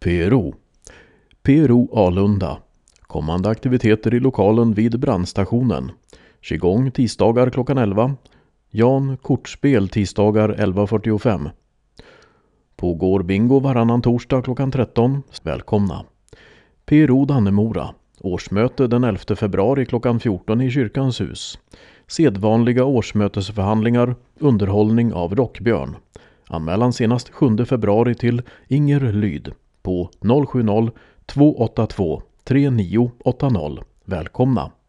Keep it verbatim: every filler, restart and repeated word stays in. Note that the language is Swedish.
P R O. P R O Alunda. Kommande aktiviteter i lokalen vid brandstationen. Qigong tisdagar klockan elva. Jan kortspel tisdagar elva fyrtiofem. Pågår bingo varannan torsdag klockan tretton. Välkomna. P R O Dannemora. Årsmöte den elfte februari klockan fjorton i Kyrkans hus. Sedvanliga årsmötesförhandlingar, underhållning av Rockbjörn. Anmälan senast sjunde februari till Inger Lyd på noll sju noll två åtta två tre nio åtta noll. Välkomna!